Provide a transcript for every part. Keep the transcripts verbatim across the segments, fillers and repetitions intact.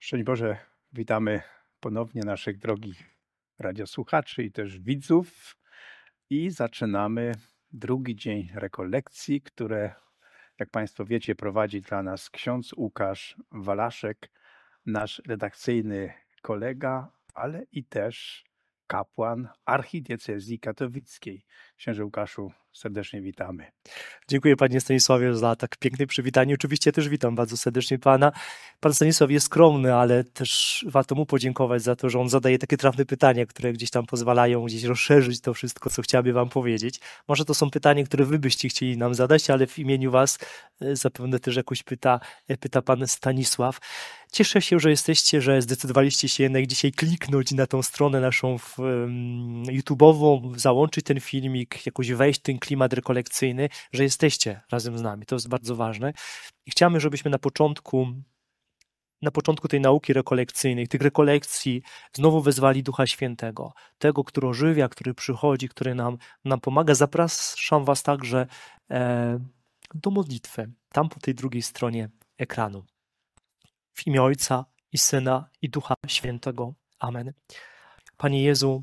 Szczęść Boże, witamy ponownie naszych drogich radiosłuchaczy i też widzów. I zaczynamy drugi dzień rekolekcji, które, jak Państwo wiecie, prowadzi dla nas ksiądz Łukasz Walaszek, nasz redakcyjny kolega, ale i też kapłan archidiecezji katowickiej. Księże Łukaszu, serdecznie witamy. Dziękuję Panie Stanisławie za tak piękne przywitanie. Oczywiście też witam bardzo serdecznie Pana. Pan Stanisław jest skromny, ale też warto mu podziękować za to, że on zadaje takie trafne pytania, które gdzieś tam pozwalają gdzieś rozszerzyć to wszystko, co chciałby Wam powiedzieć. Może to są pytania, które Wy byście chcieli nam zadać, ale w imieniu Was zapewne też jakoś pyta, pyta Pan Stanisław. Cieszę się, że jesteście, że zdecydowaliście się jednak dzisiaj kliknąć na tą stronę naszą um, YouTube'ową, załączyć ten filmik, jakoś wejść w ten klimat rekolekcyjny, że jesteście razem z nami. To jest bardzo ważne. I chciałbym, żebyśmy na początku, na początku tej nauki rekolekcyjnej, tych rekolekcji znowu wezwali Ducha Świętego, tego, który ożywia, który przychodzi, który nam, nam pomaga. Zapraszam Was także e, do modlitwy, tam po tej drugiej stronie ekranu. W imię Ojca i Syna i Ducha Świętego. Amen. Panie Jezu,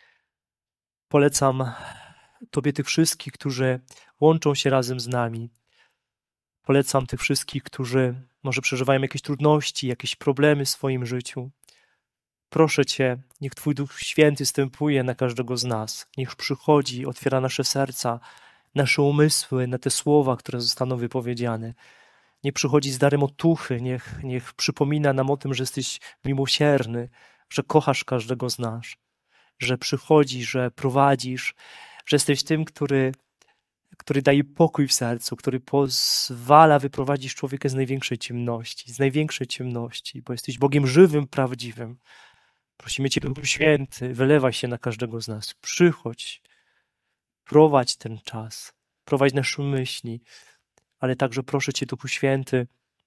polecam Tobie tych wszystkich, którzy łączą się razem z nami. Polecam tych wszystkich, którzy może przeżywają jakieś trudności, jakieś problemy w swoim życiu. Proszę Cię, niech Twój Duch Święty stępuje na każdego z nas. Niech przychodzi, otwiera nasze serca, nasze umysły na te słowa, które zostaną wypowiedziane. Niech przychodzi z darem otuchy, niech, niech przypomina nam o tym, że jesteś miłosierny, że kochasz każdego z nas, że przychodzisz, że prowadzisz, że jesteś tym, który, który daje pokój w sercu, który pozwala wyprowadzić człowieka z największej ciemności, z największej ciemności, bo jesteś Bogiem żywym, prawdziwym. Prosimy Cię, Duchu Święty, wylewaj się na każdego z nas. Przychodź, prowadź ten czas, prowadź nasze myśli, ale także proszę Cię, Duchu Święty,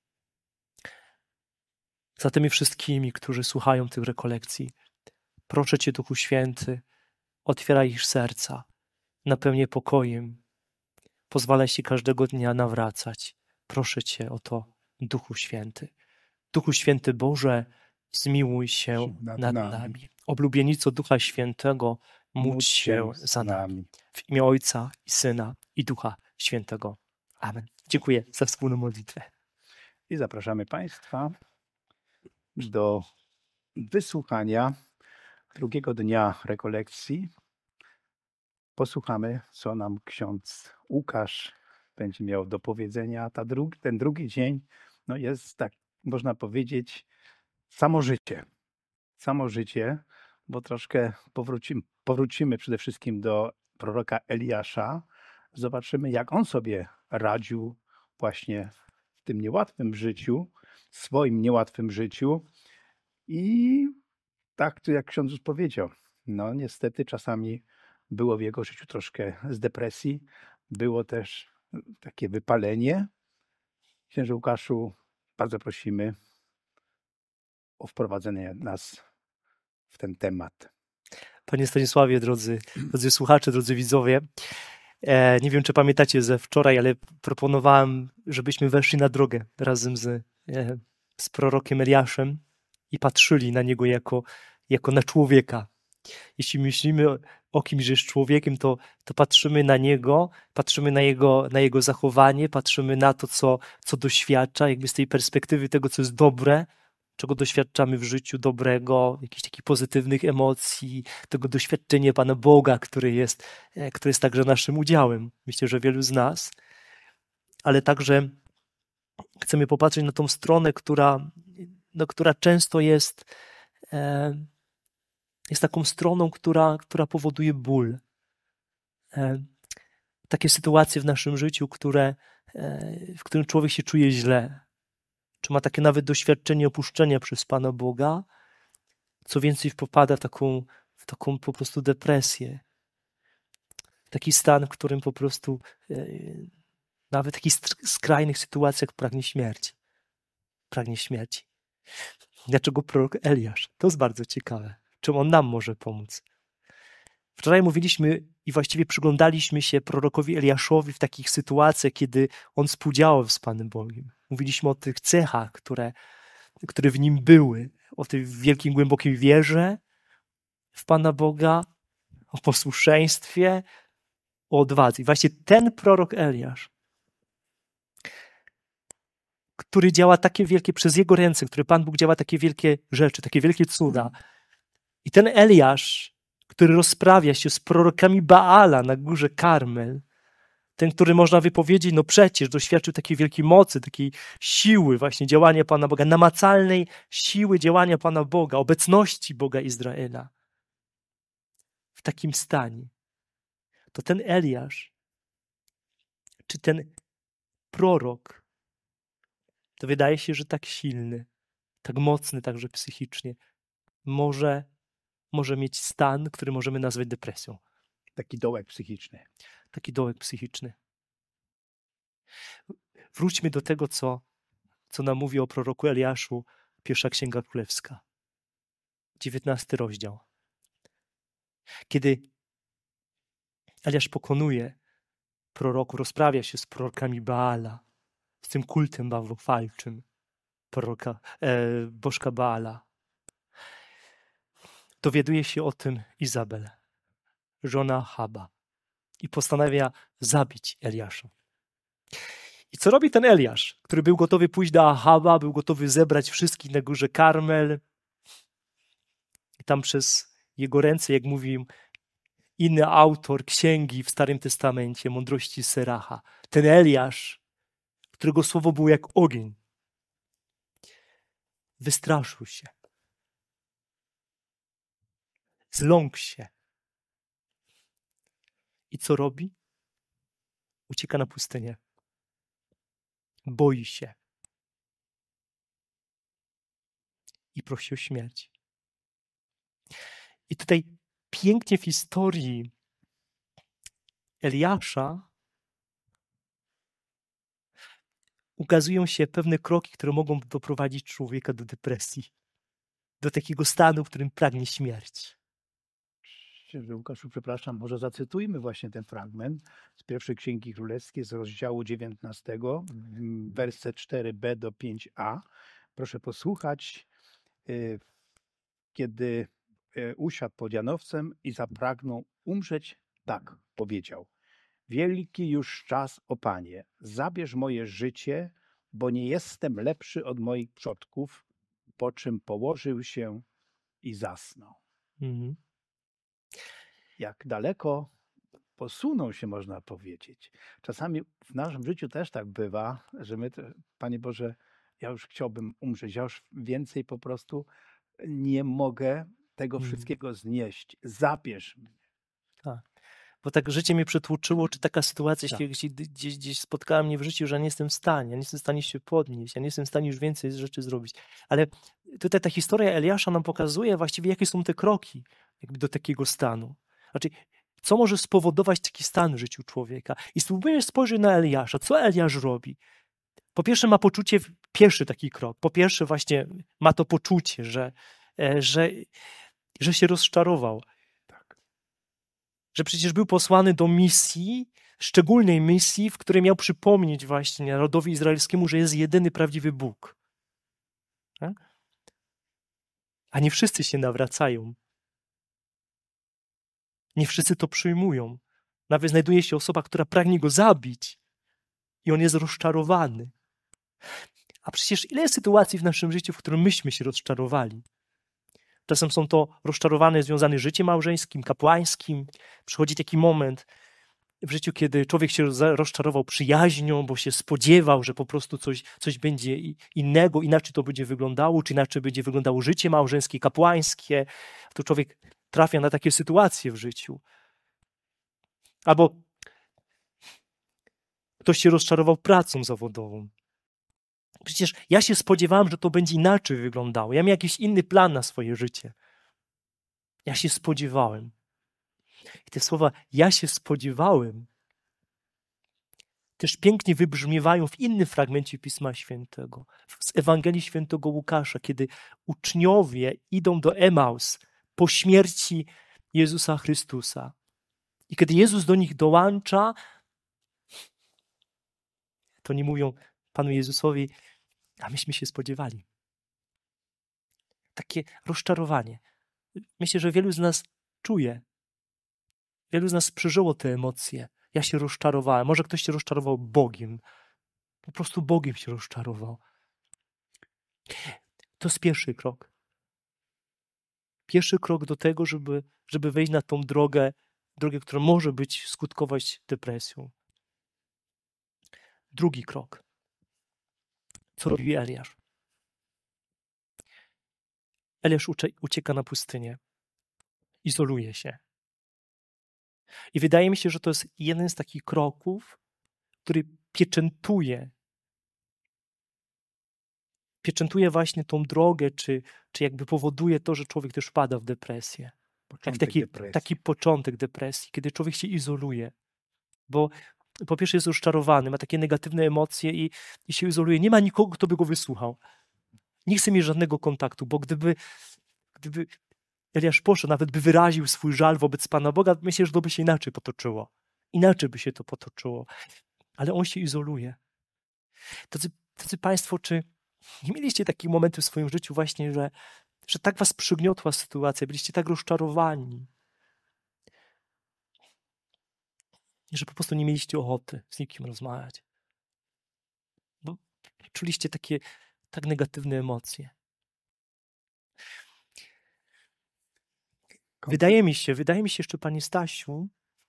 za tymi wszystkimi, którzy słuchają tych rekolekcji. Proszę Cię, Duchu Święty, otwieraj ich serca, napełniaj pokojem, pozwalaj się każdego dnia nawracać. Proszę Cię o to, Duchu Święty. Duchu Święty Boże, zmiłuj się nad, nad nami. nami. Oblubienico Ducha Świętego, módl się za nami. W imię Ojca i Syna i Ducha Świętego. Amen. Dziękuję za wspólną modlitwę. I zapraszamy Państwa do wysłuchania drugiego dnia rekolekcji. Posłuchamy, co nam ksiądz Łukasz będzie miał do powiedzenia. Ta drugi, ten drugi dzień no jest, tak można powiedzieć, samo życie. Samo życie, bo troszkę powrócimy, powrócimy przede wszystkim do proroka Eliasza. Zobaczymy, jak on sobie radził właśnie w tym niełatwym życiu, swoim niełatwym życiu. I tak to jak ksiądz już powiedział, no niestety czasami było w jego życiu troszkę z depresji, było też takie wypalenie. Księże Łukaszu, bardzo prosimy o wprowadzenie nas w ten temat. Panie Stanisławie, drodzy, drodzy słuchacze, drodzy widzowie, e, nie wiem, czy pamiętacie ze wczoraj, ale proponowałem, żebyśmy weszli na drogę razem z, e, z prorokiem Eliaszem i patrzyli na niego jako, jako na człowieka. Jeśli myślimy o, o kimś, że jest człowiekiem, to, to patrzymy na niego, patrzymy na jego, na jego zachowanie, patrzymy na to, co, co doświadcza, jakby z tej perspektywy tego, co jest dobre, czego doświadczamy w życiu dobrego, jakichś takich pozytywnych emocji, tego doświadczenia Pana Boga, który jest, który jest także naszym udziałem. Myślę, że wielu z nas, ale także chcemy popatrzeć na tą stronę, która, no, która często jest, e, jest taką stroną, która, która powoduje ból. E, takie sytuacje w naszym życiu, które, e, w którym człowiek się czuje źle, czy ma takie nawet doświadczenie opuszczenia przez Pana Boga, co więcej popada w taką, w taką po prostu depresję. Taki stan, w którym po prostu e, nawet w takich skrajnych sytuacjach pragnie śmierci. Pragnie śmierci. Dlaczego prorok Eliasz? To jest bardzo ciekawe. Czym on nam może pomóc? Wczoraj mówiliśmy i właściwie przyglądaliśmy się prorokowi Eliaszowi w takich sytuacjach, kiedy on współdziałał z Panem Bogiem. Mówiliśmy o tych cechach, które, które w nim były, o tej wielkiej, głębokiej wierze w Pana Boga, o posłuszeństwie, o odwadze. I właśnie ten prorok Eliasz, który działa takie wielkie, przez jego ręce, który Pan Bóg działa takie wielkie rzeczy, takie wielkie cuda. I ten Eliasz, który rozprawia się z prorokami Baala na górze Karmel, ten, który można wypowiedzieć, no przecież doświadczył takiej wielkiej mocy, takiej siły właśnie działania Pana Boga, namacalnej siły działania Pana Boga, obecności Boga Izraela. W takim stanie. To ten Eliasz, czy ten prorok, to wydaje się, że tak silny, tak mocny także psychicznie, może, może mieć stan, który możemy nazwać depresją. Taki dołek psychiczny. Taki dołek psychiczny. Wróćmy do tego, co, co nam mówi o proroku Eliaszu, pierwsza Księga Królewska, dziewiętnasty rozdział. Kiedy Eliasz pokonuje proroku, rozprawia się z prorokami Baala, z tym kultem bałwochwalczym proroka, e, bożka Baala. Dowiaduje się o tym Izabel, żona Ahaba, i postanawia zabić Eliasza. I co robi ten Eliasz, który był gotowy pójść do Ahaba, był gotowy zebrać wszystkich na górze Karmel i tam przez jego ręce, jak mówił inny autor księgi w Starym Testamencie, Mądrości Seracha, ten Eliasz, którego słowo było jak ogień, wystraszył się, zląkł się. I co robi? Ucieka na pustynię. Boi się. I prosi o śmierć. I tutaj pięknie w historii Eliasza ukazują się pewne kroki, które mogą doprowadzić człowieka do depresji, do takiego stanu, w którym pragnie śmierci. Łukaszu, przepraszam, może zacytujmy właśnie ten fragment z pierwszej Księgi Królewskiej, z rozdziału dziewiętnastego, werset cztery b do pięć a. Proszę posłuchać, kiedy usiadł pod Janowcem i zapragnął umrzeć, tak powiedział: wielki już czas, o Panie, zabierz moje życie, bo nie jestem lepszy od moich przodków, po czym położył się i zasnął. Mhm. Jak daleko posunął się, można powiedzieć. Czasami w naszym życiu też tak bywa, że my, Panie Boże, ja już chciałbym umrzeć, ja już więcej po prostu nie mogę tego hmm. wszystkiego znieść. Zabierz mnie. Tak. Bo tak życie mnie przetłoczyło, czy taka sytuacja tak. gdzieś, gdzieś, gdzieś spotkała mnie w życiu, że ja nie jestem w stanie, ja nie jestem w stanie się podnieść, ja nie jestem w stanie już więcej rzeczy zrobić. Ale tutaj ta historia Eliasza nam pokazuje właściwie, jakie są te kroki jakby do takiego stanu. Znaczy, co może spowodować taki stan w życiu człowieka? I spróbujesz spojrzeć na Eliasza. Co Eliasz robi? Po pierwsze ma poczucie, pierwszy taki krok, po pierwsze właśnie ma to poczucie, że, że, że się rozczarował. Tak. Że przecież był posłany do misji, szczególnej misji, w której miał przypomnieć właśnie narodowi izraelskiemu, że jest jedyny prawdziwy Bóg. Tak? A nie wszyscy się nawracają. Nie wszyscy to przyjmują. Nawet znajduje się osoba, która pragnie go zabić i on jest rozczarowany. A przecież ile jest sytuacji w naszym życiu, w którym myśmy się rozczarowali? Czasem są to rozczarowane związane z życiem małżeńskim, kapłańskim. Przychodzi taki moment w życiu, kiedy człowiek się rozczarował przyjaźnią, bo się spodziewał, że po prostu coś, coś będzie innego, inaczej to będzie wyglądało, czy inaczej będzie wyglądało życie małżeńskie, kapłańskie. To człowiek trafia na takie sytuacje w życiu. Albo ktoś się rozczarował pracą zawodową. Przecież ja się spodziewałem, że to będzie inaczej wyglądało. Ja miałem jakiś inny plan na swoje życie. Ja się spodziewałem. I te słowa ja się spodziewałem też pięknie wybrzmiewają w innym fragmencie Pisma Świętego. Z Ewangelii Świętego Łukasza, kiedy uczniowie idą do Emaus po śmierci Jezusa Chrystusa. I kiedy Jezus do nich dołącza, to nie mówią Panu Jezusowi, a myśmy się spodziewali. takie rozczarowanie. Myślę, że wielu z nas czuje. Wielu z nas przeżyło te emocje. Ja się rozczarowałem. Może ktoś się rozczarował Bogiem. Po prostu Bogiem się rozczarował. To jest pierwszy krok. Pierwszy krok do tego, żeby, żeby wejść na tą drogę, drogę, która może być skutkować depresją. Drugi krok. Co robi Eliasz? Eliasz ucieka na pustynię. Izoluje się. I wydaje mi się, że to jest jeden z takich kroków, który pieczętuje pieczętuje właśnie tą drogę, czy, czy jakby powoduje to, że człowiek też wpada w depresję. Początek Jak taki, depresji. taki początek depresji, kiedy człowiek się izoluje. Bo po pierwsze jest rozczarowany, ma takie negatywne emocje i, i się izoluje. Nie ma nikogo, kto by go wysłuchał. Nie chce mieć żadnego kontaktu, bo gdyby, gdyby Eliasz poszedł, nawet by wyraził swój żal wobec Pana Boga, myślę, że to by się inaczej potoczyło. Inaczej by się to potoczyło. Ale on się izoluje. Drodzy, drodzy Państwo, czy nie mieliście takich momentów w swoim życiu właśnie, że, że tak was przygniotła sytuacja, byliście tak rozczarowani, że po prostu nie mieliście ochoty z nikim rozmawiać. Bo czuliście takie tak negatywne emocje. Wydaje mi się, wydaje mi się jeszcze, Panie Stasiu,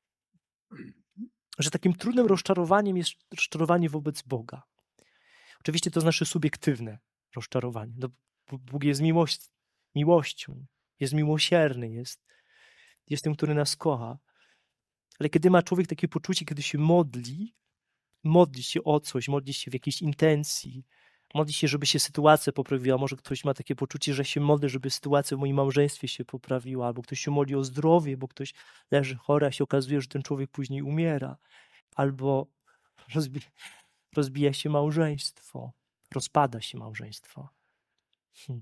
że takim trudnym rozczarowaniem jest rozczarowanie wobec Boga. Oczywiście to jest nasze subiektywne rozczarowanie. No, Bóg jest miłość, miłością, jest miłosierny, jest, jest tym, który nas kocha. Ale kiedy ma człowiek takie poczucie, kiedy się modli, modli się o coś, modli się w jakiejś intencji, modli się, żeby się sytuacja poprawiła. Może ktoś ma takie poczucie, że się modli, żeby sytuacja w moim małżeństwie się poprawiła, albo ktoś się modli o zdrowie, bo ktoś leży chory, a się okazuje, że ten człowiek później umiera, albo rozbija, rozbija się małżeństwo, rozpada się małżeństwo. Hmm.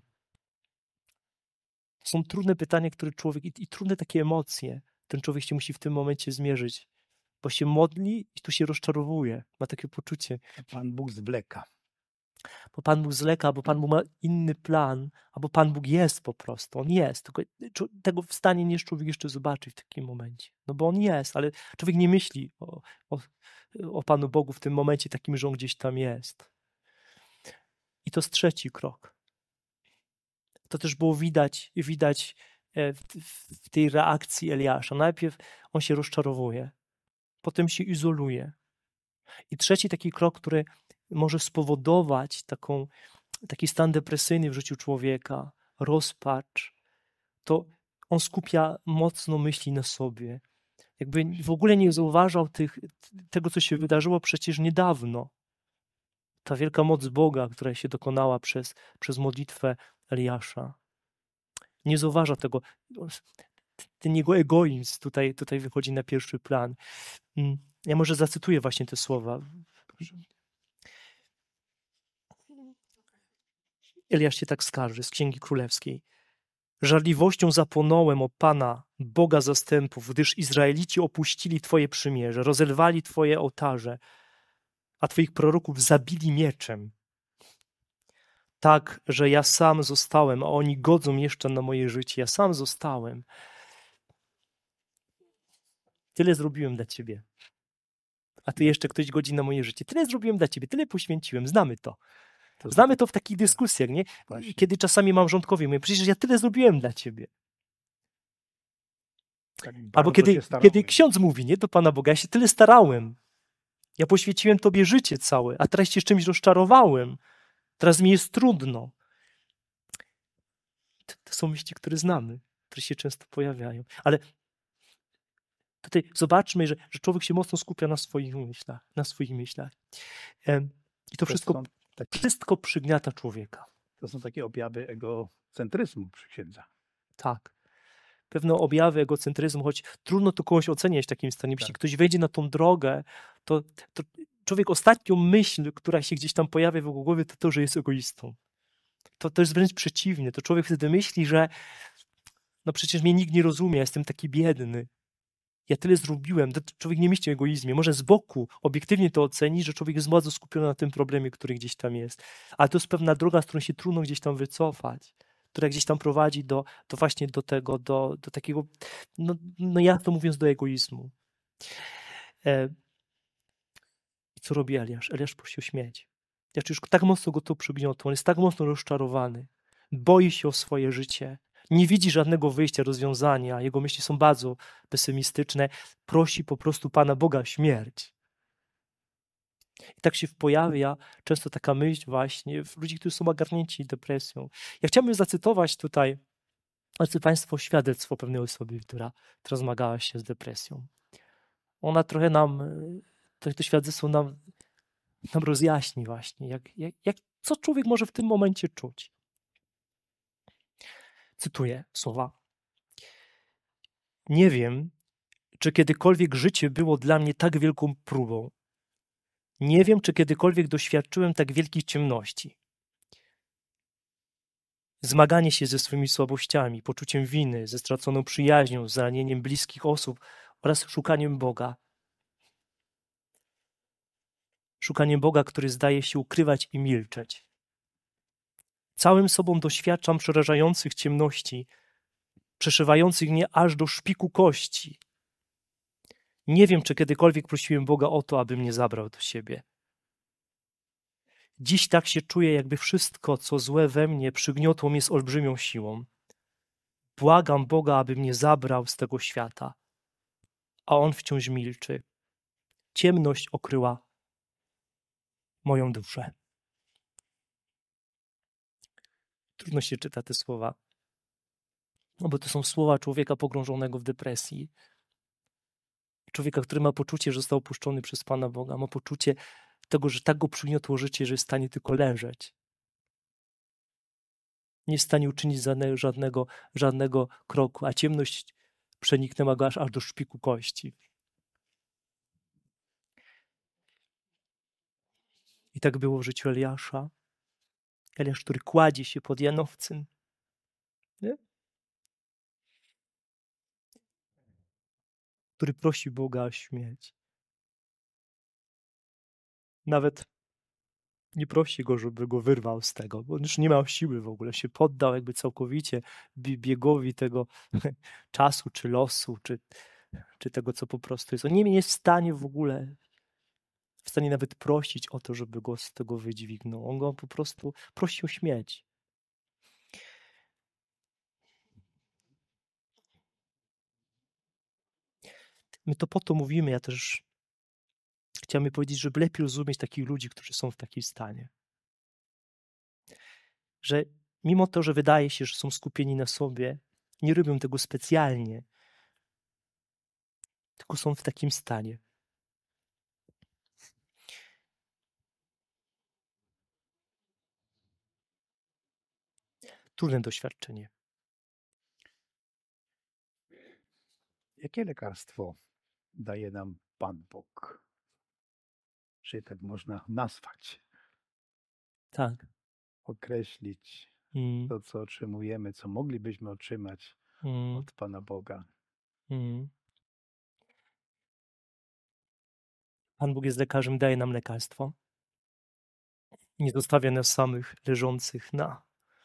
To są trudne pytania, które człowiek, i, i trudne takie emocje, ten człowiek się musi w tym momencie zmierzyć, bo się modli i tu się rozczarowuje, ma takie poczucie. Pan Bóg zwleka. Bo Pan Bóg zwleka, bo Pan Bóg ma inny plan, albo Pan Bóg jest po prostu, On jest. Tylko tego w stanie nie jest człowiek jeszcze zobaczyć w takim momencie. No bo On jest, ale człowiek nie myśli o, o, o Panu Bogu w tym momencie takim, że On gdzieś tam jest. I to jest trzeci krok. To też było widać, widać w, w tej reakcji Eliasza. Najpierw on się rozczarowuje, potem się izoluje. I trzeci taki krok, który może spowodować taką, taki stan depresyjny w życiu człowieka, rozpacz, to on skupia mocno myśli na sobie. Jakby w ogóle nie zauważał tych, tego, co się wydarzyło przecież niedawno. Ta wielka moc Boga, która się dokonała przez, przez modlitwę Eliasza. Nie zauważa tego. Ten jego egoizm tutaj, tutaj wychodzi na pierwszy plan. Ja może zacytuję właśnie te słowa. Eliasz się tak skarży z Księgi Królewskiej. Żarliwością zapłonąłem o Pana, Boga zastępów, gdyż Izraelici opuścili Twoje przymierze, rozerwali Twoje ołtarze, a Twoich proroków zabili mieczem. Tak, że ja sam zostałem, a oni godzą jeszcze na moje życie. Ja sam zostałem. Tyle zrobiłem dla Ciebie. A Ty jeszcze ktoś godzi na moje życie. Tyle zrobiłem dla Ciebie, tyle poświęciłem. Znamy to. Znamy to w takich dyskusjach, nie? Właśnie. Kiedy czasami małżonkowie mówią, przecież ja tyle zrobiłem dla Ciebie. Tak Albo kiedy, kiedy ksiądz mówi, nie, do Pana Boga, ja się tyle starałem. Ja poświęciłem Tobie życie całe, a teraz Cię czymś rozczarowałem. Teraz mi jest trudno. To, to są myśli, które znamy, które się często pojawiają. Ale tutaj zobaczmy, że, że człowiek się mocno skupia na swoich myślach. Na swoich myślach. I to wszystko, takie, wszystko przygniata człowieka. To są takie objawy egocentryzmu przy księdza. Tak. Pewne objawy egocentryzmu, choć trudno to kogoś oceniać w takim stanie. Jeśli tak. ktoś wejdzie na tą drogę, to, to człowiek ostatnią myśl, która się gdzieś tam pojawia w jego głowie, to to, że jest egoistą. To, to jest wręcz przeciwnie. To człowiek wtedy myśli, że no przecież mnie nikt nie rozumie, jestem taki biedny. Ja tyle zrobiłem. To człowiek nie myśli o egoizmie. Może z boku obiektywnie to oceni, że człowiek jest bardzo skupiony na tym problemie, który gdzieś tam jest. Ale to jest pewna droga, z którą się trudno gdzieś tam wycofać. która gdzieś tam prowadzi do, do właśnie do tego, do, do takiego, no, no ja to mówiąc, do egoizmu. E, co robi Eliasz? Eliasz prosił śmierć. Eliasz już tak mocno go to przygniotło, on jest tak mocno rozczarowany, boi się o swoje życie, nie widzi żadnego wyjścia, rozwiązania, jego myśli są bardzo pesymistyczne, prosi po prostu Pana Boga o śmierć. I tak się pojawia często taka myśl właśnie w ludzi, którzy są ogarnięci depresją. Ja chciałbym zacytować tutaj, drodzy Państwo, świadectwo pewnej osoby, która, która zmagała się z depresją. Ona trochę nam, to, to świadectwo nam, nam rozjaśni właśnie, jak, jak, jak, co człowiek może w tym momencie czuć. Cytuję słowa. Nie wiem, czy kiedykolwiek życie było dla mnie tak wielką próbą. Nie wiem, czy kiedykolwiek doświadczyłem tak wielkich ciemności. Zmaganie się ze swoimi słabościami, poczuciem winy, ze straconą przyjaźnią, zranieniem bliskich osób oraz szukaniem Boga. Szukaniem Boga, który zdaje się ukrywać i milczeć. Całym sobą doświadczam przerażających ciemności, przeszywających mnie aż do szpiku kości. Nie wiem, czy kiedykolwiek prosiłem Boga o to, aby mnie zabrał do siebie. Dziś tak się czuję, jakby wszystko, co złe we mnie, przygniotło mnie z olbrzymią siłą. Błagam Boga, aby mnie zabrał z tego świata, a On wciąż milczy. Ciemność okryła moją duszę. Trudno się czyta te słowa, no bo to są słowa człowieka pogrążonego w depresji. Człowieka, który ma poczucie, że został opuszczony przez Pana Boga, ma poczucie tego, że tak go przygniotło życie, że jest w stanie tylko leżeć. Nie jest w stanie uczynić żadnego, żadnego, żadnego kroku, a ciemność przeniknęła go aż, aż do szpiku kości. I tak było w życiu Eliasza. Eliasz, który kładzie się pod Janowcem. Nie? Który prosi Boga o śmierć. Nawet nie prosi go, żeby go wyrwał z tego, bo on już nie miał siły w ogóle. Się poddał jakby całkowicie biegowi tego czasu, czy losu, czy, czy tego, co po prostu jest. On nie jest w stanie w ogóle, w stanie nawet prosić o to, żeby go z tego wydźwignął. On go po prostu prosi o śmierć. My to po to mówimy, ja też chciałem powiedzieć, żeby lepiej rozumieć takich ludzi, którzy są w takim stanie. Że mimo to, że wydaje się, że są skupieni na sobie, nie robią tego specjalnie, tylko są w takim stanie. Trudne doświadczenie. Jakie lekarstwo daje nam Pan Bóg? Czy tak można nazwać, Tak. określić Mm. to, co otrzymujemy, co moglibyśmy otrzymać Mm. od Pana Boga? Mm. Pan Bóg jest lekarzem, daje nam lekarstwo. Nie zostawia nas samych, leżących na,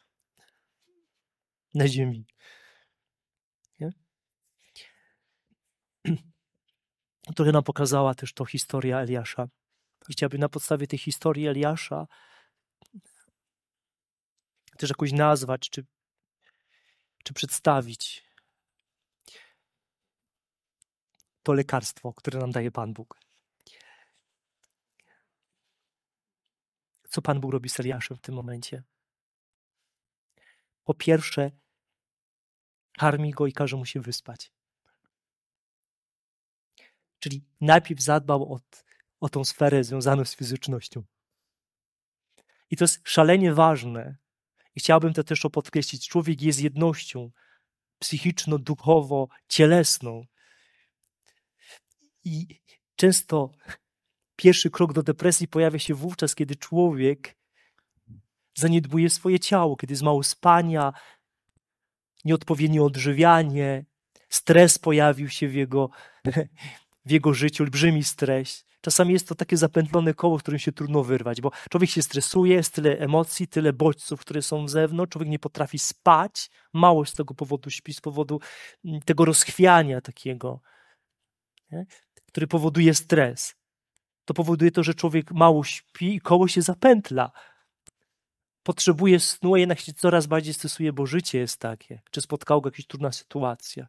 na ziemi. Nie? Trochę nam pokazała też to historia Eliasza. I chciałbym na podstawie tej historii Eliasza też jakoś nazwać, czy, czy przedstawić to lekarstwo, które nam daje Pan Bóg. Co Pan Bóg robi z Eliaszem w tym momencie? Po pierwsze, karmi go i każe mu się wyspać. Czyli najpierw zadbał o, o tą sferę związaną z fizycznością. I to jest szalenie ważne. I chciałbym to też podkreślić. Człowiek jest jednością psychiczno-duchowo-cielesną. I często pierwszy krok do depresji pojawia się wówczas, kiedy człowiek zaniedbuje swoje ciało, kiedy jest mało spania, nieodpowiednie odżywianie, stres pojawił się w jego, w jego życiu, olbrzymi stres. Czasami jest to takie zapętlone koło, w którym się trudno wyrwać, bo człowiek się stresuje, jest tyle emocji, tyle bodźców, które są z zewnątrz, człowiek nie potrafi spać, mało z tego powodu śpi, z powodu tego rozchwiania takiego, nie? Który powoduje stres. To powoduje to, że człowiek mało śpi i koło się zapętla. Potrzebuje snu, a jednak się coraz bardziej stresuje, bo życie jest takie. Czy spotkała go jakaś trudna sytuacja.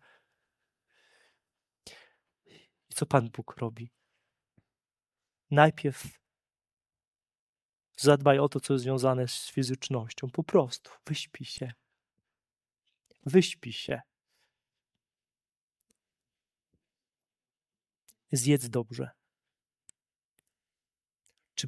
I co Pan Bóg robi? Najpierw zadbaj o to, co jest związane z fizycznością. Po prostu wyśpij się. Wyśpij się. Zjedz dobrze. Czy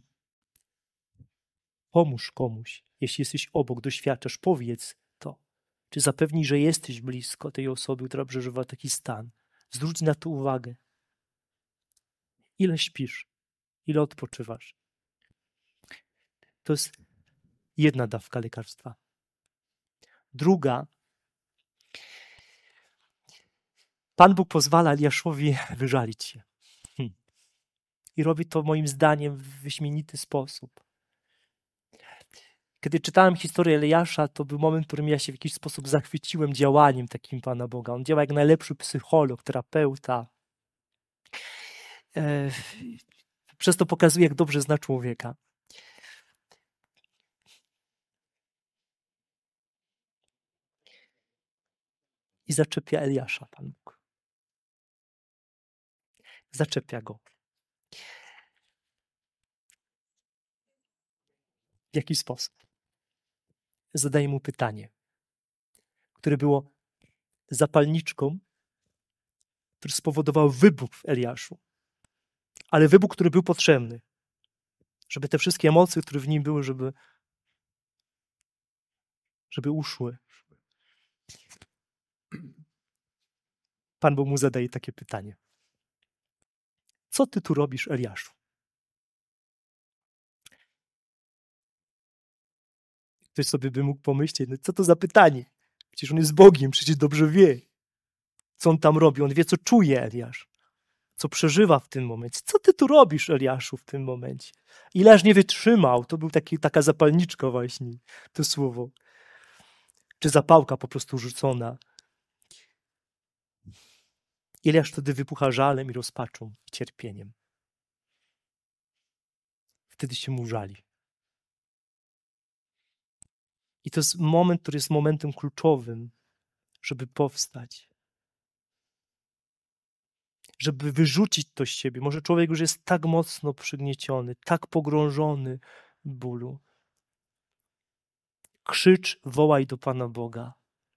pomóż komuś, jeśli jesteś obok, doświadczasz, powiedz to. Czy zapewnij, że jesteś blisko tej osoby, która przeżywa taki stan. Zwróć na to uwagę. Ile śpisz? Ile odpoczywasz? To jest jedna dawka lekarstwa. Druga. Pan Bóg pozwala Eliaszowi wyżalić się. Hmm. I robi to moim zdaniem w wyśmienity sposób. Kiedy czytałem historię Eliasza, to był moment, w którym ja się w jakiś sposób zachwyciłem działaniem takim Pana Boga. On działa jak najlepszy psycholog, terapeuta. E, przez to pokazuje, jak dobrze zna człowieka. I zaczepia Eliasza, Pan Bóg. Zaczepia go. W jaki sposób? Zadaje mu pytanie, które było zapalniczką, który spowodował wybuch w Eliaszu. Ale wybuch, który był potrzebny, żeby te wszystkie emocje, które w nim były, żeby, żeby uszły. Pan Bóg mu zadaje takie pytanie. Co ty tu robisz, Eliaszu? Ktoś sobie by mógł pomyśleć, no co to za pytanie? Przecież on jest Bogiem, przecież dobrze wie, co on tam robi. On wie, co czuje Eliasz, co przeżywa w tym momencie. Co ty tu robisz, Eliaszu, w tym momencie? Eliasz nie wytrzymał. To był taki, taka zapalniczka właśnie, to słowo. Czy zapałka po prostu rzucona. Eliasz wtedy wybucha żalem i rozpaczą, i cierpieniem. Wtedy się mu żali. I to jest moment, który jest momentem kluczowym, żeby powstać. Żeby wyrzucić to z siebie. Może człowiek już jest tak mocno przygnieciony, tak pogrążony w bólu. Krzycz, wołaj do Pana Boga.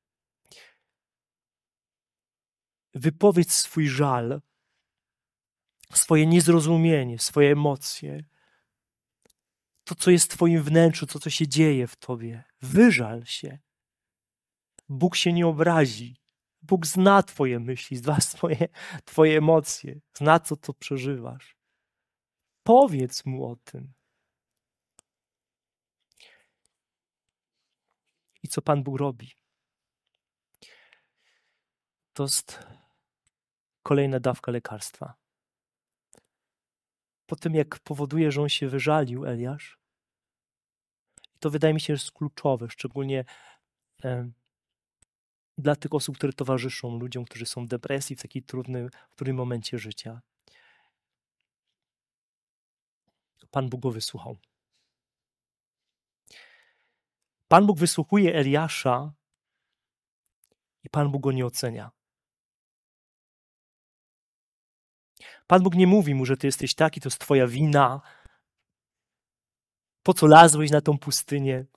Wypowiedz swój żal, swoje niezrozumienie, swoje emocje. To, co jest w twoim wnętrzu, to, co się dzieje w tobie. Wyżal się. Bóg się nie obrazi. Bóg zna twoje myśli, zna twoje, twoje emocje, zna, co to przeżywasz. Powiedz mu o tym. I co Pan Bóg robi? To jest kolejna dawka lekarstwa. Po tym, jak powoduje, że on się wyżalił, Eliasz, to wydaje mi się, że jest kluczowe, szczególnie e, dla tych osób, które towarzyszą ludziom, którzy są w depresji, w takim trudnym, w trudnym momencie życia. Pan Bóg go wysłuchał. Pan Bóg wysłuchuje Eliasza i Pan Bóg go nie ocenia. Pan Bóg nie mówi mu, że ty jesteś taki, to jest twoja wina. Po co lazłeś na tą pustynię?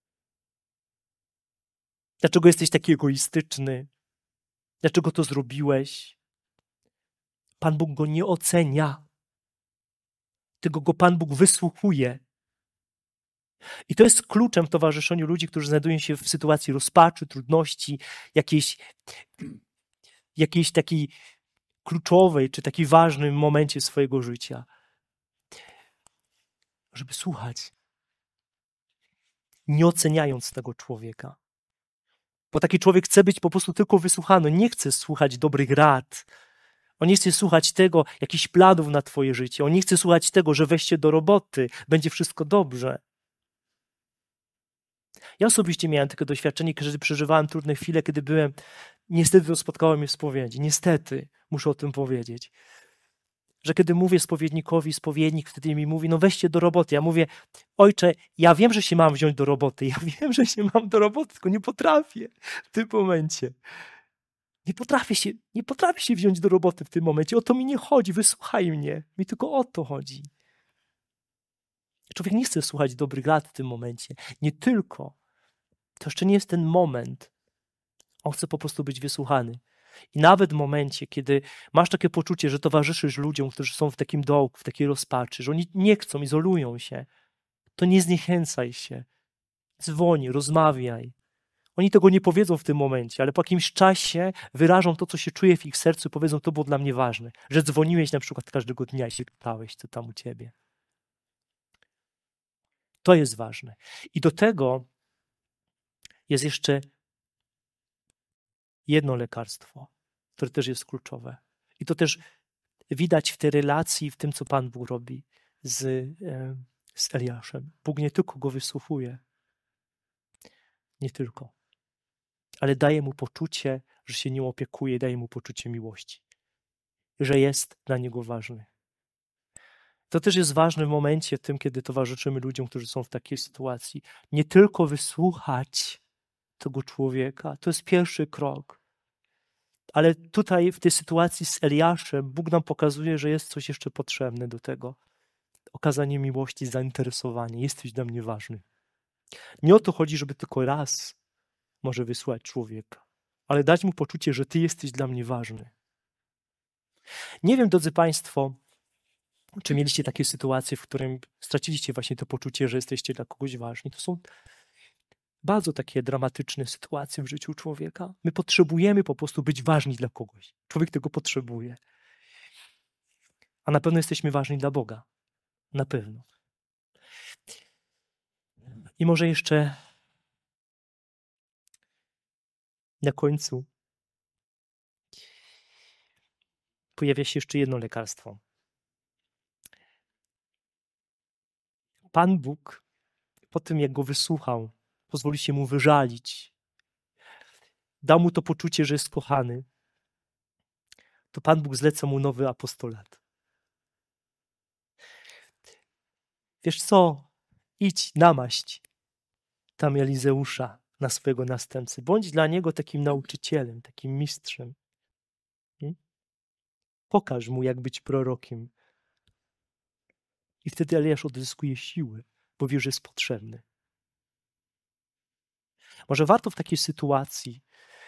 Dlaczego jesteś taki egoistyczny? Dlaczego to zrobiłeś? Pan Bóg go nie ocenia. Tylko go Pan Bóg wysłuchuje. I to jest kluczem w towarzyszeniu ludzi, którzy znajdują się w sytuacji rozpaczy, trudności, jakiejś, jakiejś takiej kluczowej czy takiej ważnym momencie swojego życia. Żeby słuchać, nie oceniając tego człowieka. Bo taki człowiek chce być po prostu tylko wysłuchany. Nie chce słuchać dobrych rad. On nie chce słuchać tego, jakichś planów na twoje życie. On nie chce słuchać tego, że weź się do roboty, będzie wszystko dobrze. Ja osobiście miałem takie doświadczenie, kiedy przeżywałem trudne chwile, kiedy byłem, niestety spotkało mnie w spowiedzi. Niestety, muszę o tym powiedzieć. Że kiedy mówię spowiednikowi, spowiednik wtedy mi mówi, no weźcie do roboty. Ja mówię, ojcze, ja wiem, że się mam wziąć do roboty. Ja wiem, że się mam do roboty, tylko nie potrafię w tym momencie. Nie potrafię się, nie potrafię się wziąć do roboty w tym momencie. O to mi nie chodzi, wysłuchaj mnie. Mi tylko o to chodzi. Człowiek nie chce słuchać dobrych rad w tym momencie. Nie tylko. To jeszcze nie jest ten moment. On chce po prostu być wysłuchany. I nawet w momencie, kiedy masz takie poczucie, że towarzyszysz ludziom, którzy są w takim dołku, w takiej rozpaczy, że oni nie chcą, izolują się, to nie zniechęcaj się. Dzwoń, rozmawiaj. Oni tego nie powiedzą w tym momencie, ale po jakimś czasie wyrażą to, co się czuje w ich sercu i powiedzą, to było dla mnie ważne, że dzwoniłeś na przykład każdego dnia i się pytałeś, co tam u ciebie. To jest ważne. I do tego jest jeszcze jedno lekarstwo, które też jest kluczowe. I to też widać w tej relacji, w tym, co Pan Bóg robi z, e, z Eliaszem. Bóg nie tylko go wysłuchuje, nie tylko, ale daje mu poczucie, że się nim opiekuje, daje mu poczucie miłości, że jest dla niego ważny. To też jest ważne w momencie tym, kiedy towarzyszymy ludziom, którzy są w takiej sytuacji. Nie tylko wysłuchać tego człowieka, to jest pierwszy krok. Ale tutaj w tej sytuacji z Eliaszem Bóg nam pokazuje, że jest coś jeszcze potrzebne do tego. Okazanie miłości, zainteresowanie. Jesteś dla mnie ważny. Nie o to chodzi, żeby tylko raz może wysłać człowieka, ale dać mu poczucie, że ty jesteś dla mnie ważny. Nie wiem, drodzy Państwo, czy mieliście takie sytuacje, w którym straciliście właśnie to poczucie, że jesteście dla kogoś ważni. To są bardzo takie dramatyczne sytuacje w życiu człowieka. My potrzebujemy po prostu być ważni dla kogoś. Człowiek tego potrzebuje. A na pewno jesteśmy ważni dla Boga. Na pewno. I może jeszcze na końcu pojawia się jeszcze jedno lekarstwo. Pan Bóg, po tym jak go wysłuchał, pozwoli się mu wyżalić, dał mu to poczucie, że jest kochany, to Pan Bóg zleca mu nowy apostolat. Wiesz co? Idź, namaść tam Elizeusza na swojego następcę. Bądź dla niego takim nauczycielem, takim mistrzem. Hmm? Pokaż mu, jak być prorokiem. I wtedy Eliasz odzyskuje siły, bo wie, że jest potrzebny. Może warto w takiej sytuacji,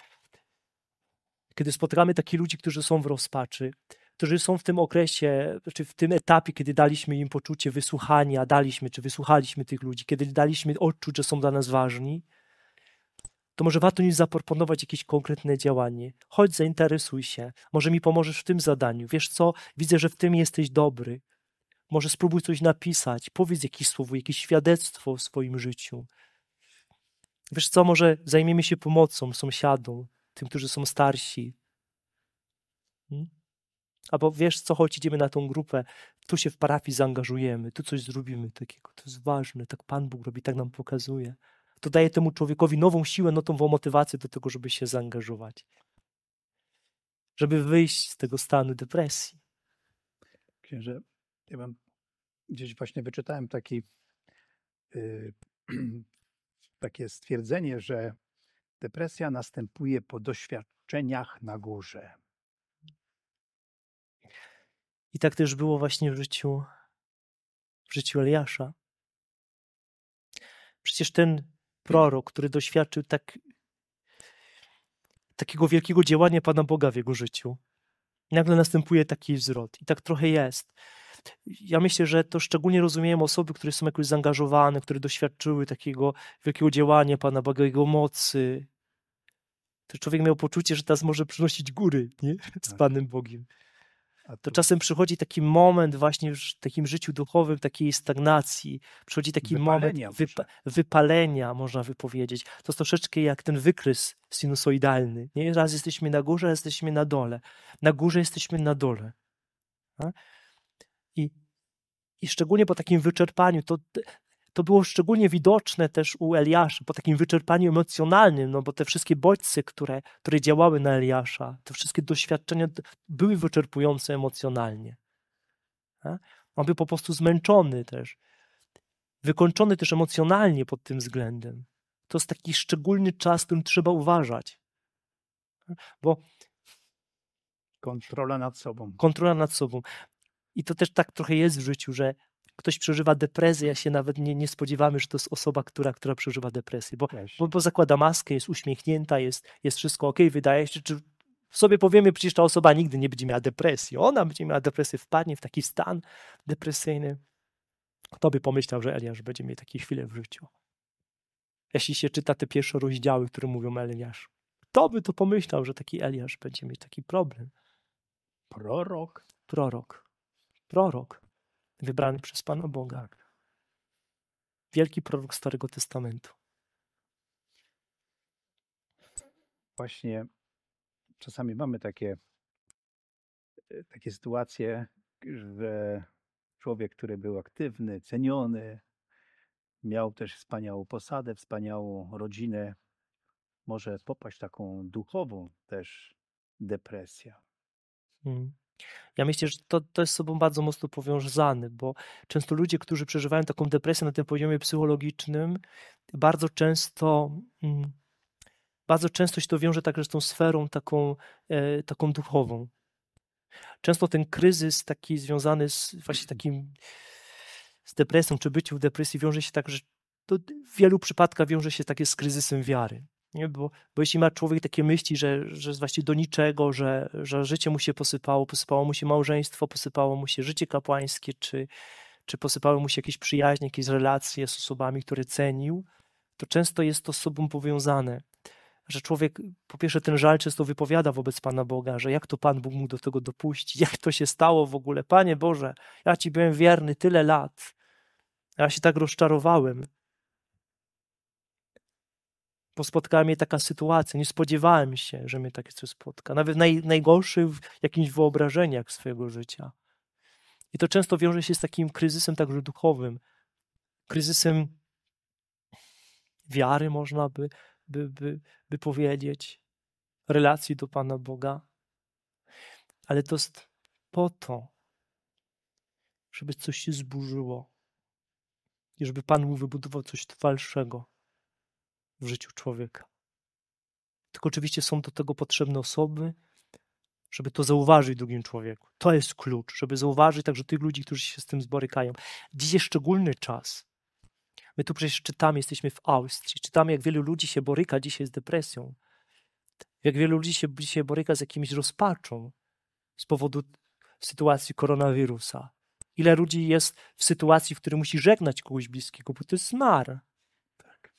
kiedy spotykamy takich ludzi, którzy są w rozpaczy, którzy są w tym okresie, czy w tym etapie, kiedy daliśmy im poczucie wysłuchania, daliśmy, czy wysłuchaliśmy tych ludzi, kiedy daliśmy odczuć, że są dla nas ważni, to może warto im zaproponować jakieś konkretne działanie. Chodź, zainteresuj się. Może mi pomożesz w tym zadaniu. Wiesz co? Widzę, że w tym jesteś dobry. Może spróbuj coś napisać. Powiedz jakieś słowo, jakieś świadectwo w swoim życiu. Wiesz co? Może zajmiemy się pomocą sąsiadom, tym, którzy są starsi. Hmm? Albo wiesz co? Chodź, idziemy na tą grupę. Tu się w parafii zaangażujemy. Tu coś zrobimy takiego. To jest ważne. Tak Pan Bóg robi, tak nam pokazuje. To daje temu człowiekowi nową siłę, nową motywację do tego, żeby się zaangażować. Żeby wyjść z tego stanu depresji. Księże, ja mam gdzieś właśnie wyczytałem taki, yy, takie stwierdzenie, że depresja następuje po doświadczeniach na górze. I tak też było właśnie w życiu, w życiu Eliasza. Przecież ten prorok, który doświadczył tak, takiego wielkiego działania Pana Boga w jego życiu, nagle następuje taki wzrost. I tak trochę jest. Ja myślę, że to szczególnie rozumieją osoby, które są jakoś zaangażowane, które doświadczyły takiego wielkiego działania Pana Boga, Jego mocy. To człowiek miał poczucie, że teraz może przynosić góry, nie? Z Tak. Panem Bogiem. A To tu czasem przychodzi taki moment właśnie w takim życiu duchowym, takiej stagnacji. Przychodzi taki moment wypalenia wypa może. wypalenia, można wypowiedzieć. To jest troszeczkę jak ten wykres sinusoidalny. Nie? Raz jesteśmy na górze, raz jesteśmy na dole. Na górze jesteśmy na dole. A? I, I szczególnie po takim wyczerpaniu, to, to było szczególnie widoczne też u Eliasza, po takim wyczerpaniu emocjonalnym, no bo te wszystkie bodźce, które, które działały na Eliasza, te wszystkie doświadczenia były wyczerpujące emocjonalnie. A? On był po prostu zmęczony też, wykończony też emocjonalnie pod tym względem. To jest taki szczególny czas, w którym trzeba uważać. Bo Kontrola nad sobą. kontrola nad sobą. I to też tak trochę jest w życiu, że ktoś przeżywa depresję, ja się nawet nie, nie spodziewamy, że to jest osoba, która, która przeżywa depresję, bo, bo, bo zakłada maskę, jest uśmiechnięta, jest, jest wszystko okej, wydaje się, czy sobie powiemy, przecież ta osoba nigdy nie będzie miała depresji, ona będzie miała depresję, wpadnie w taki stan depresyjny. Kto by pomyślał, że Eliasz będzie mieć takie chwile w życiu? Jeśli się czyta te pierwsze rozdziały, które mówią o Eliaszu. Kto by to pomyślał, że taki Eliasz będzie mieć taki problem? Prorok. Prorok. Prorok. Wybrany przez Pana Boga. Tak. Wielki prorok Starego Testamentu. Właśnie czasami mamy takie, takie sytuacje, że człowiek, który był aktywny, ceniony, miał też wspaniałą posadę, wspaniałą rodzinę, może popaść w taką duchową też depresję. Hmm. Ja myślę, że to, to jest z sobą bardzo mocno powiązane, bo często ludzie, którzy przeżywają taką depresję na tym poziomie psychologicznym, bardzo często, mm, bardzo często się to wiąże także z tą sferą taką, e, taką duchową. Często ten kryzys taki związany z właśnie takim z depresją, czy byciu w depresji wiąże się tak, że to w wielu przypadkach wiąże się takie z kryzysem wiary. Nie? Bo, bo jeśli ma człowiek takie myśli, że, że jest właściwie do niczego, że, że życie mu się posypało, posypało mu się małżeństwo, posypało mu się życie kapłańskie, czy, czy posypały mu się jakieś przyjaźnie, jakieś relacje z osobami, które cenił, to często jest to z sobą powiązane. Że człowiek, po pierwsze ten żal często wypowiada wobec Pana Boga, że jak to Pan Bóg mógł do tego dopuścić, jak to się stało w ogóle, Panie Boże, ja Ci byłem wierny tyle lat, ja się tak rozczarowałem, bo spotkała mnie taka sytuacja, nie spodziewałem się, że mnie takie coś spotka, nawet w naj, najgorszych jakimś wyobrażeniach swojego życia. I to często wiąże się z takim kryzysem także duchowym, kryzysem wiary, można by, by, by, by powiedzieć, relacji do Pana Boga. Ale to jest po to, żeby coś się zburzyło i żeby Pan mu wybudował coś trwalszego w życiu człowieka. Tylko oczywiście są do tego potrzebne osoby, żeby to zauważyć w drugim człowieku. To jest klucz, żeby zauważyć także tych ludzi, którzy się z tym borykają. Dziś jest szczególny czas. My tu przecież czytamy, jesteśmy w Austrii, czytamy, jak wielu ludzi się boryka dzisiaj z depresją, jak wielu ludzi się dzisiaj boryka z jakimś rozpaczą z powodu sytuacji koronawirusa. Ile ludzi jest w sytuacji, w której musi żegnać kogoś bliskiego, bo to jest zmarł. Tak.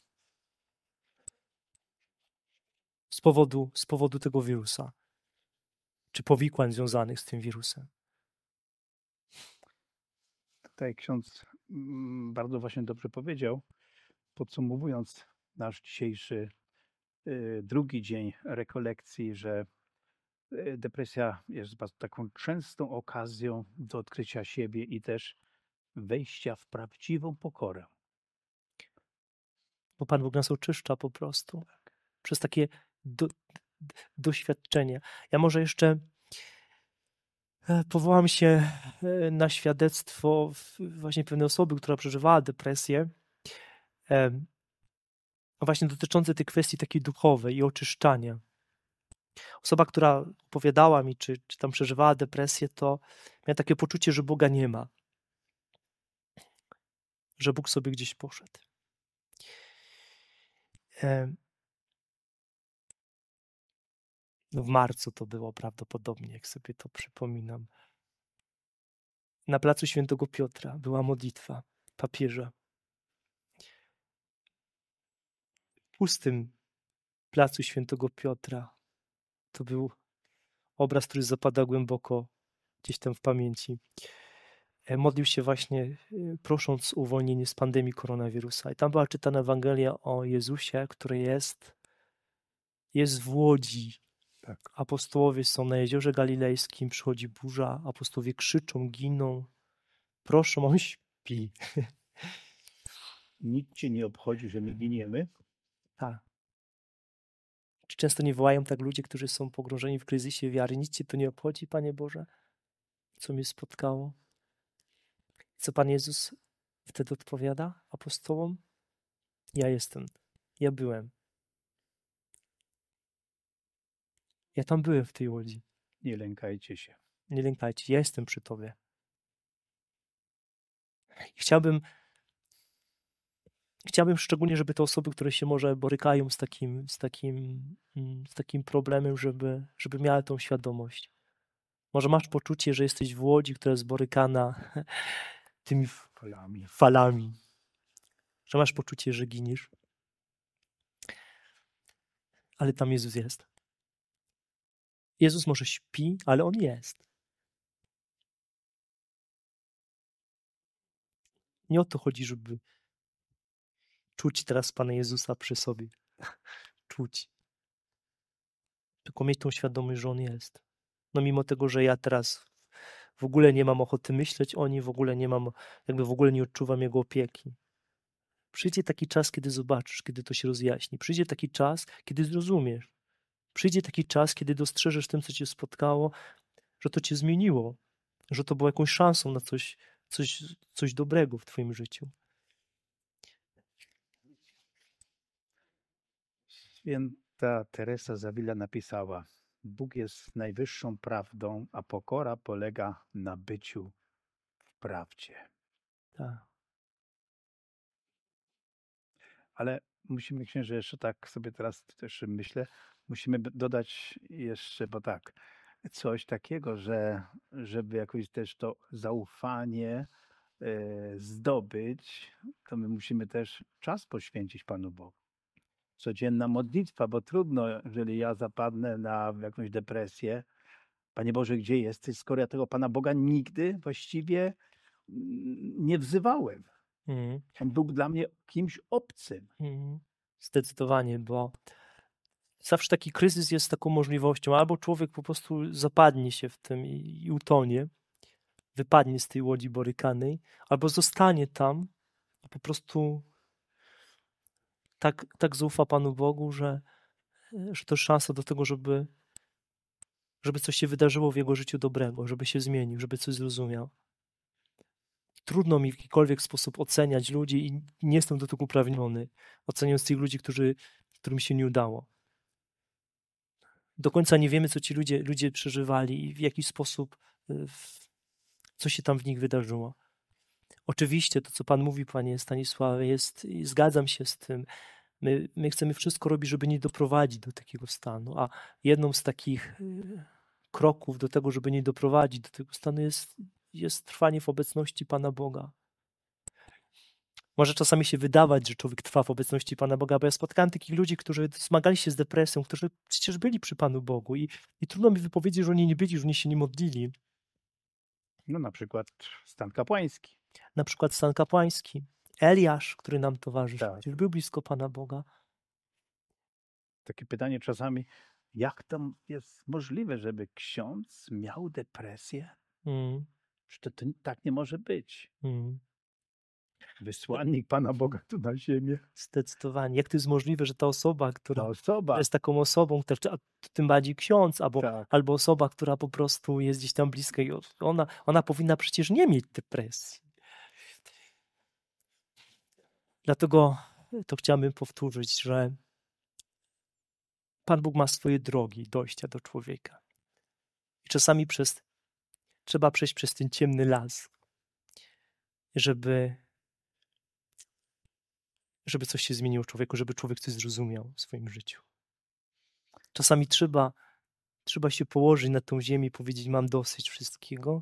Z powodu, z powodu tego wirusa. Czy powikłań związanych z tym wirusem. Tutaj ksiądz bardzo właśnie dobrze powiedział, podsumowując nasz dzisiejszy y, drugi dzień rekolekcji, że y, depresja jest bardzo taką częstą okazją do odkrycia siebie i też wejścia w prawdziwą pokorę. Bo Pan Bóg nas oczyszcza po prostu. Przez takie do, doświadczenia. Ja może jeszcze powołam się na świadectwo właśnie pewnej osoby, która przeżywała depresję, właśnie dotyczące tej kwestii takiej duchowej i oczyszczania. Osoba, która opowiadała mi, czy, czy tam przeżywała depresję, to miała takie poczucie, że Boga nie ma. Że Bóg sobie gdzieś poszedł. W marcu to było prawdopodobnie, jak sobie to przypominam. Na placu Świętego Piotra była modlitwa papieża. W pustym placu Świętego Piotra to był obraz, który zapada głęboko gdzieś tam w pamięci. E, Modlił się właśnie, e, prosząc o uwolnienie z pandemii koronawirusa. I tam była czytana Ewangelia o Jezusie, który jest, jest w łodzi. Tak. Apostołowie są na jeziorze galilejskim, przychodzi burza, apostołowie krzyczą, giną, proszą, on śpi. Nikt cię nie obchodzi, że my giniemy. Tak. Czy często nie wołają tak ludzie, którzy są pogrążeni w kryzysie wiary? Nic cię to nie obchodzi, Panie Boże, co mnie spotkało? Co Pan Jezus wtedy odpowiada apostołom? Ja jestem, ja byłem. Ja tam byłem w tej łodzi. Nie lękajcie się. Nie lękajcie, ja jestem przy Tobie. I chciałbym, chciałbym szczególnie, żeby te osoby, które się może borykają z takim, z takim, mm, z takim problemem, żeby, żeby miały tą świadomość. Może masz poczucie, że jesteś w łodzi, która jest borykana tymi Falami. falami. Że masz poczucie, że giniesz. Ale tam Jezus jest. Jezus może śpi, ale On jest. Nie o to chodzi, żeby czuć teraz Pana Jezusa przy sobie. Czuć. Tylko mieć tą świadomość, że On jest. No mimo tego, że ja teraz w ogóle nie mam ochoty myśleć o Nim, w ogóle nie mam, jakby w ogóle nie odczuwam Jego opieki. Przyjdzie taki czas, kiedy zobaczysz, kiedy to się rozjaśni. Przyjdzie taki czas, kiedy zrozumiesz. Przyjdzie taki czas, kiedy dostrzeżesz tym, co cię spotkało, że to cię zmieniło, że to było jakąś szansą na coś, coś, coś dobrego w twoim życiu. Święta Teresa z Avila napisała: Bóg jest najwyższą prawdą, a pokora polega na byciu w prawdzie. Tak. Ale musimy, księże, jeszcze tak sobie teraz też myślę, musimy b- dodać jeszcze, bo tak, coś takiego, że żeby jakoś też to zaufanie e, zdobyć, to my musimy też czas poświęcić Panu Bogu. Codzienna modlitwa, bo trudno, jeżeli ja zapadnę na w jakąś depresję, Panie Boże, gdzie jesteś, skoro ja tego Pana Boga nigdy właściwie mm, nie wzywałem. Mhm. On był dla mnie kimś obcym. Mhm. Zdecydowanie, bo zawsze taki kryzys jest taką możliwością, albo człowiek po prostu zapadnie się w tym i, i utonie, wypadnie z tej łodzi borykanej, albo zostanie tam, a po prostu tak, tak zaufa Panu Bogu, że, że to szansa do tego, żeby, żeby coś się wydarzyło w jego życiu dobrego, żeby się zmienił, żeby coś zrozumiał. Trudno mi w jakikolwiek sposób oceniać ludzi i nie jestem do tego uprawniony, oceniając tych ludzi, którzy, którym się nie udało. Do końca nie wiemy, co ci ludzie, ludzie przeżywali i w jaki sposób, y, w- co się tam w nich wydarzyło. Oczywiście to, co Pan mówi, Panie Stanisławie, jest, i zgadzam się z tym. My, my chcemy wszystko robić, żeby nie doprowadzić do takiego stanu, a jedną z takich y, kroków do tego, żeby nie doprowadzić do tego stanu jest, jest trwanie w obecności Pana Boga. Może czasami się wydawać, że człowiek trwa w obecności Pana Boga, bo ja spotkałem takich ludzi, którzy zmagali się z depresją, którzy przecież byli przy Panu Bogu i, i trudno mi wypowiedzieć, że oni nie byli, że oni się nie modlili. No na przykład stan kapłański. Na przykład stan kapłański. Eliasz, który nam towarzyszy, Tak. przecież był blisko Pana Boga. Takie pytanie czasami, jak to jest możliwe, żeby ksiądz miał depresję? Mm, Przecież to, to tak nie może być. mm. Wysłannik Pana Boga tu na ziemię. Zdecydowanie. Jak to jest możliwe, że ta osoba, która Ta osoba. jest taką osobą, która, a tym bardziej ksiądz, albo, Tak. albo osoba, która po prostu jest gdzieś tam bliska i ona, ona powinna przecież nie mieć depresji. Dlatego to chciałbym powtórzyć, że Pan Bóg ma swoje drogi dojścia do człowieka. I czasami przez, trzeba przejść przez ten ciemny las, żeby, żeby coś się zmieniło w człowieku, żeby człowiek coś zrozumiał w swoim życiu. Czasami trzeba, trzeba się położyć na tą ziemię i powiedzieć: mam dosyć wszystkiego.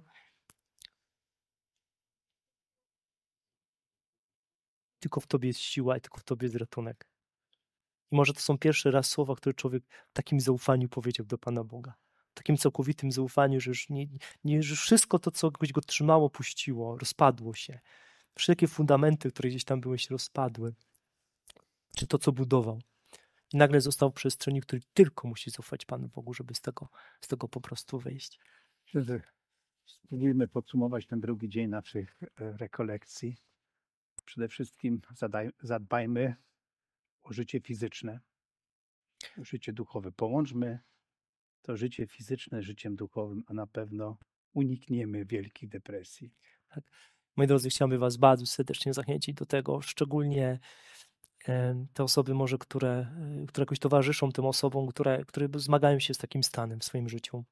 Tylko w Tobie jest siła i tylko w Tobie jest ratunek. I może to są pierwszy raz słowa, które człowiek w takim zaufaniu powiedział do Pana Boga. takim całkowitym zaufaniu, że już, nie, nie, że wszystko to, co go trzymało, puściło, rozpadło się. Wszelkie fundamenty, które gdzieś tam były, się rozpadły. Czy to, co budował. I nagle został w przestrzeni, w której tylko musi zaufać Panu Bogu, żeby z tego, z tego po prostu wyjść. Spróbujmy podsumować ten drugi dzień naszych rekolekcji. Przede wszystkim zadaj, zadbajmy o życie fizyczne, o życie duchowe. Połączmy to życie fizyczne z życiem duchowym, a na pewno unikniemy wielkich depresji. Tak. Moi drodzy, chciałbym Was bardzo serdecznie zachęcić do tego, szczególnie te osoby może, które, które jakoś towarzyszą tym osobom, które, które zmagają się z takim stanem w swoim życiu.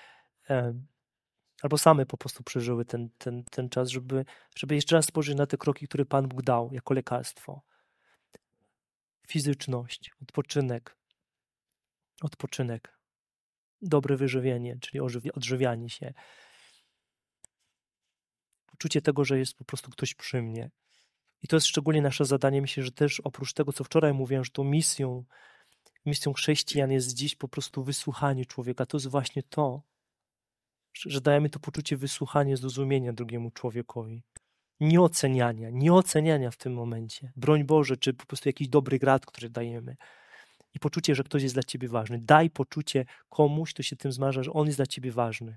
Albo same po prostu przeżyły ten, ten, ten czas, żeby, żeby jeszcze raz spojrzeć na te kroki, które Pan Bóg dał jako lekarstwo. Fizyczność, odpoczynek, odpoczynek, dobre wyżywienie, czyli odżywianie się. Poczucie tego, że jest po prostu ktoś przy mnie. I to jest szczególnie nasze zadanie. Myślę, że też oprócz tego, co wczoraj mówiłem, że tą misją, misją chrześcijan jest dziś po prostu wysłuchanie człowieka. To jest właśnie to, że dajemy to poczucie wysłuchania, zrozumienia drugiemu człowiekowi. Nie oceniania, nie oceniania w tym momencie. Broń Boże, czy po prostu jakiś dobry grad, który dajemy. I poczucie, że ktoś jest dla ciebie ważny. Daj poczucie komuś, kto się tym zmarza, że on jest dla ciebie ważny.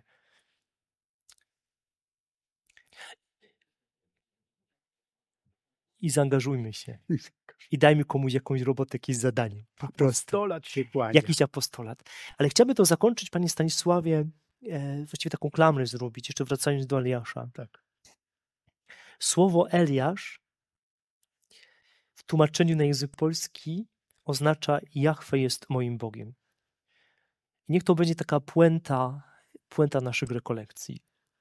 I zaangażujmy się. I dajmy komuś jakąś robotę, jakieś zadanie. Po Apostolat się kłania. Jakiś apostolat. Ale chciałbym to zakończyć, Panie Stanisławie, e, właściwie taką klamrę zrobić, jeszcze wracając do Eliasza. Tak. Słowo Eliasz w tłumaczeniu na język polski oznacza Jahwe jest moim Bogiem. Niech to będzie taka puenta, puenta naszych rekolekcji.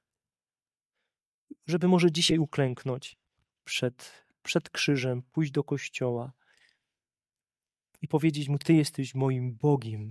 Żeby może dzisiaj uklęknąć przed, przed krzyżem, pójść do kościoła i powiedzieć mu, Ty jesteś moim Bogiem.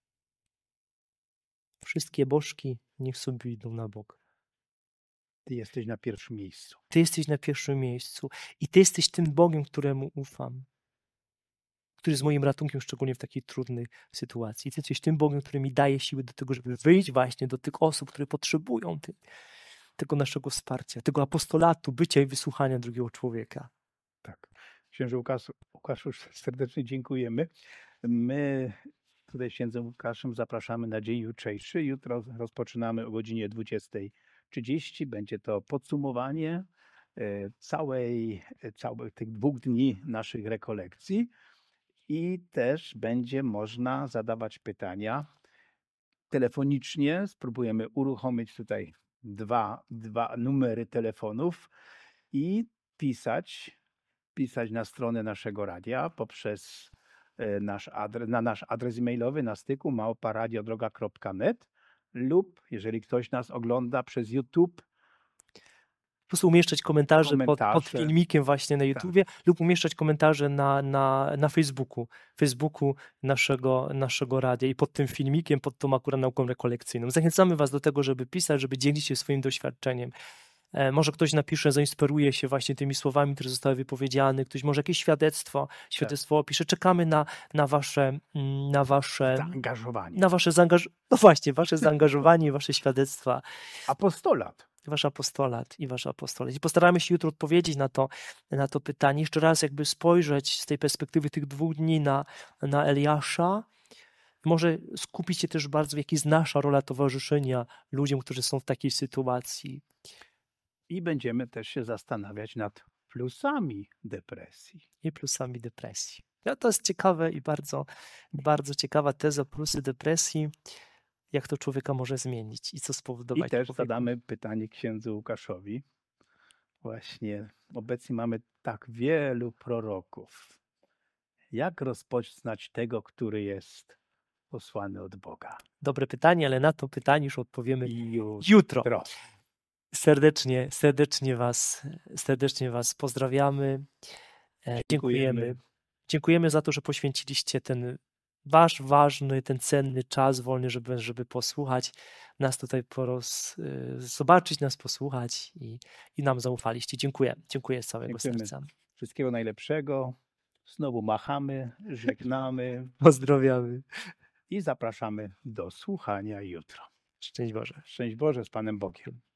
Wszystkie bożki niech sobie idą na bok. Ty jesteś na pierwszym miejscu. Ty jesteś na pierwszym miejscu i Ty jesteś tym Bogiem, któremu ufam, który jest moim ratunkiem, szczególnie w takiej trudnej sytuacji. Ty jesteś tym Bogiem, który mi daje siły do tego, żeby wyjść właśnie do tych osób, które potrzebują ty, tego naszego wsparcia, tego apostolatu, bycia i wysłuchania drugiego człowieka. Tak. Księże Łukasz, Łukaszu, serdecznie dziękujemy. My tutaj z księdzem Łukaszem zapraszamy na dzień jutrzejszy. Jutro rozpoczynamy o godzinie dwudziestej trzydzieści. Będzie to podsumowanie całej, całych tych dwóch dni naszych rekolekcji i też będzie można zadawać pytania telefonicznie. Spróbujemy uruchomić tutaj dwa, dwa numery telefonów i pisać, pisać na stronę naszego radia poprzez nasz adres, na nasz adres e-mailowy na styku małpa radiodroga kropka net lub jeżeli ktoś nas ogląda przez YouTube, po prostu umieszczać komentarze, komentarze. Pod, pod filmikiem właśnie na YouTubie tak. lub umieszczać komentarze na, na, na Facebooku, Facebooku naszego, naszego radia i pod tym filmikiem, pod tą akurat nauką rekolekcyjną. Zachęcamy Was do tego, żeby pisać, żeby dzielić się swoim doświadczeniem. E, może ktoś napisze, zainspiruje się właśnie tymi słowami, które zostały wypowiedziane, ktoś może jakieś świadectwo, świadectwo tak. opisze. Czekamy na, na Wasze na wasze zaangażowanie. Na wasze zaangażowanie. No właśnie, Wasze zaangażowanie, Wasze świadectwa. Apostolat. Wasz apostolat i wasz apostolat. I postaramy się jutro odpowiedzieć na to, na to pytanie. Jeszcze raz jakby spojrzeć z tej perspektywy tych dwóch dni na, na Eliasza. Może skupić się też bardzo, jaka jest nasza rola towarzyszenia ludziom, którzy są w takiej sytuacji. I będziemy też się zastanawiać nad plusami depresji. I plusami depresji. No, to jest ciekawe i bardzo, bardzo ciekawa teza, plusy depresji. Jak to człowieka może zmienić i co spowodować. I też człowieku. zadamy pytanie księdzu Łukaszowi. Właśnie obecnie mamy tak wielu proroków. Jak rozpoznać tego, który jest posłany od Boga? Dobre pytanie, ale na to pytanie już odpowiemy jutro. jutro. Serdecznie, serdecznie was, serdecznie was pozdrawiamy. Dziękujemy. Dziękujemy. Dziękujemy za to, że poświęciliście ten wasz ważny, ten cenny czas wolny, żeby, żeby posłuchać nas tutaj, poros, zobaczyć nas, posłuchać i, i nam zaufaliście. Dziękuję. Dziękuję z całego Dziękujemy. serca. Wszystkiego najlepszego. Znowu machamy, żegnamy. Pozdrawiamy. i zapraszamy do słuchania jutro. Szczęść Boże. Szczęść Boże z Panem Bogiem.